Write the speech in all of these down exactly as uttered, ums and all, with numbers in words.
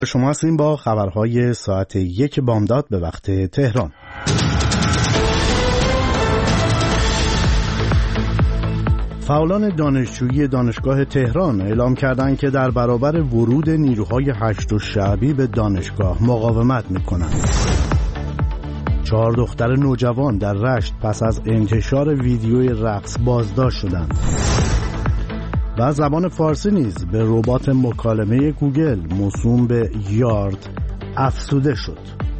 شما هستیم با خبرهای ساعت یک بامداد به وقت تهران. فعالان دانشجویی دانشگاه تهران اعلام کردند که در برابر ورود نیروهای هشت شعبی به دانشگاه مقاومت می‌کنند. چهار دختر نوجوان در رشت پس از انتشار ویدیوی رقص بازداشت شدند. و زبان فارسی نیز به ربات مکالمه گوگل موسوم به یارد افزوده شد.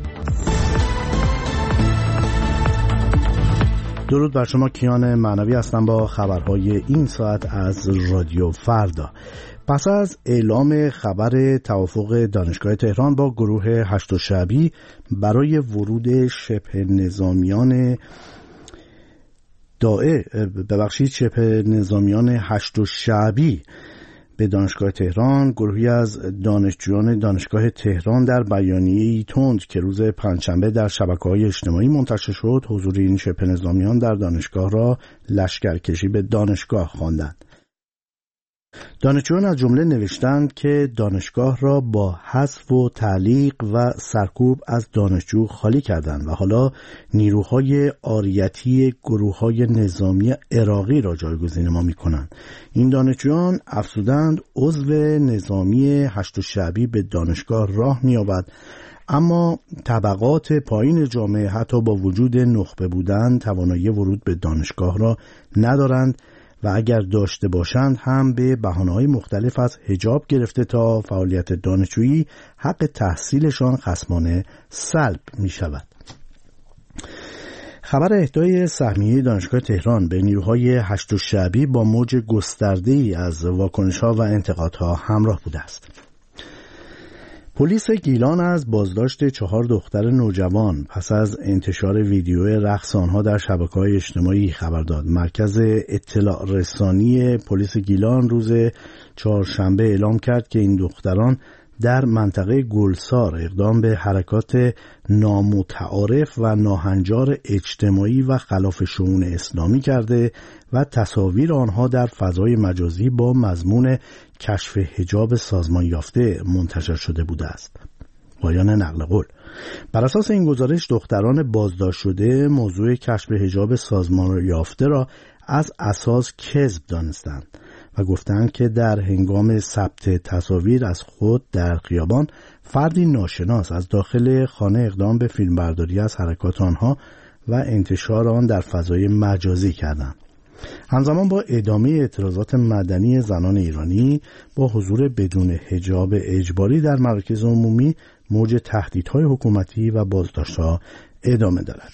درود بر شما، کیان معنوی هستم با خبرهای این ساعت از رادیو فردا. پس از اعلام خبر توافق دانشگاه تهران با گروه هشت شعبی برای ورود شبه نظامیان داعش ببخشید شبه نظامیان هشت شعبی به دانشگاه تهران، گروهی از دانشجویان دانشگاه تهران در بیانیه‌ای تند که روز پنجشنبه در شبکه‌های اجتماعی منتشر شد، حضور این شبه نظامیان در دانشگاه را لشکرکشی به دانشگاه خواندند. دانشجویان از جمله نوشتند که دانشگاه را با حذف و تعلیق و سرکوب از دانشجو خالی کردند و حالا نیروهای عاریتی گروه‌های نظامی عراقی را جایگزین ما می‌کنند. این دانشجویان افزودند عضو نظامی هشت شعبی به دانشگاه راه می‌یابد، اما طبقات پایین جامعه حتی با وجود نخبه بودن توانایی ورود به دانشگاه را ندارند و اگر داشته باشند هم به بهانه‌های مختلف از حجاب گرفته تا فعالیت دانشجویی حق تحصیلشان خصمانه سلب می شود. خبر اهدای سهمیه دانشگاه تهران به نیروهای هشت شعبی با موج گسترده‌ای از واکنش‌ها و انتقادها همراه بوده است. پلیس گیلان از بازداشت چهار دختر نوجوان پس از انتشار ویدیو رقص آنها در شبکه‌های اجتماعی خبر داد. مرکز اطلاع رسانی پلیس گیلان روز چهارشنبه اعلام کرد که این دختران در منطقه گلسار اقدام به حرکات نامتعارف و ناهنجار اجتماعی و خلاف شؤون اسلامی کرده و تصاویر آنها در فضای مجازی با مضمون کشف حجاب سازمان یافته منتشر شده بوده است. پایان نقل قول. بر اساس این گزارش دختران بازداشت شده موضوع کشف حجاب سازمان یافته را از اساس کذب دانستند و گفتند که در هنگام ثبت تصاویر از خود در خیابان فردی ناشناس از داخل خانه اقدام به فیلمبرداری از حرکات آنها و انتشار آن در فضای مجازی کردند. همزمان با ادامه اعتراضات مدنی زنان ایرانی با حضور بدون حجاب اجباری در مراکز عمومی، موج تهدیدهای حکومتی و بازداشت‌ها ادامه دارد.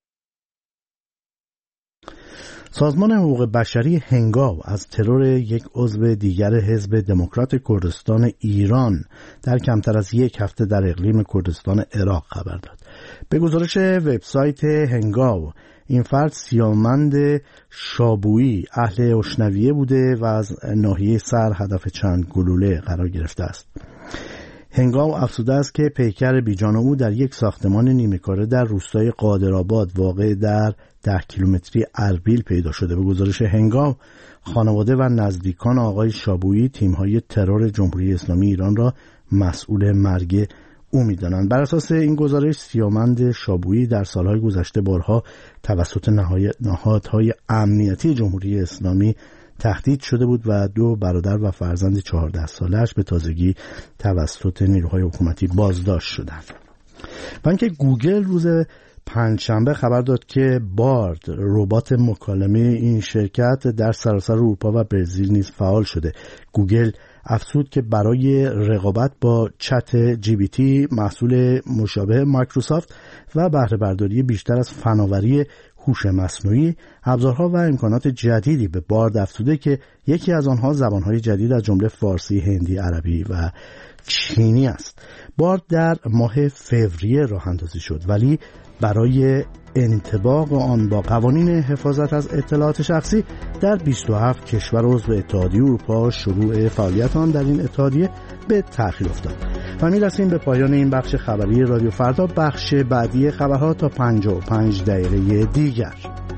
سازمان حقوق بشری هنگاو از ترور یک عضو دیگر حزب دموکرات کردستان ایران در کمتر از یک هفته در اقلیم کردستان عراق خبر داد. به گزارش وبسایت هنگاو، این فرد سیامند شابویی اهل اشنویه بوده و از ناحیه سر هدف چند گلوله قرار گرفته است. هنگاو افزوده است که پیکر بیجان او در یک ساختمان نیمه‌کاره در روستای قادرآباد واقع در ده کیلومتری اربیل پیدا شده. به گزارش هنگاو، خانواده و نزدیکان آقای شابویی تیم‌های ترور جمهوری اسلامی ایران را مسئول مرگ او می‌دانند. بر اساس این گزارش سیامند شابویی در سالهای گذشته بارها توسط نهادهای امنیتی جمهوری اسلامی تهدید شده بود و دو برادر و فرزند چهارده سالش به تازگی توسط نیروهای حکومتی بازداشت شدند. و اینکه گوگل روز پنجشنبه خبر داد که بارد، ربات مکالمه این شرکت، در سراسر اروپا و برزیل نیز فعال شده. گوگل افزود که برای رقابت با چت جی پی تی، محصول مشابه مایکروسافت، و بهره برداری بیشتر از فناوری هوش مصنوعی، ابزارها و امکانات جدیدی به بارد افزوده که یکی از آنها زبانهای جدید از جمله فارسی، هندی، عربی و چینی است. بارد در ماه فوریه راه اندازی شد، ولی برای انطباق آن با قوانین حفاظت از اطلاعات شخصی در بیست و هفت کشور عضو اتحادیه اروپا شروع فعالیت آن در این اتحادیه به تأخیر افتاد. و می‌رسیم به پایان این بخش خبری رادیو فردا. بخش بعدی خبرها تا پنجاه و پنج دقیقه دیگر.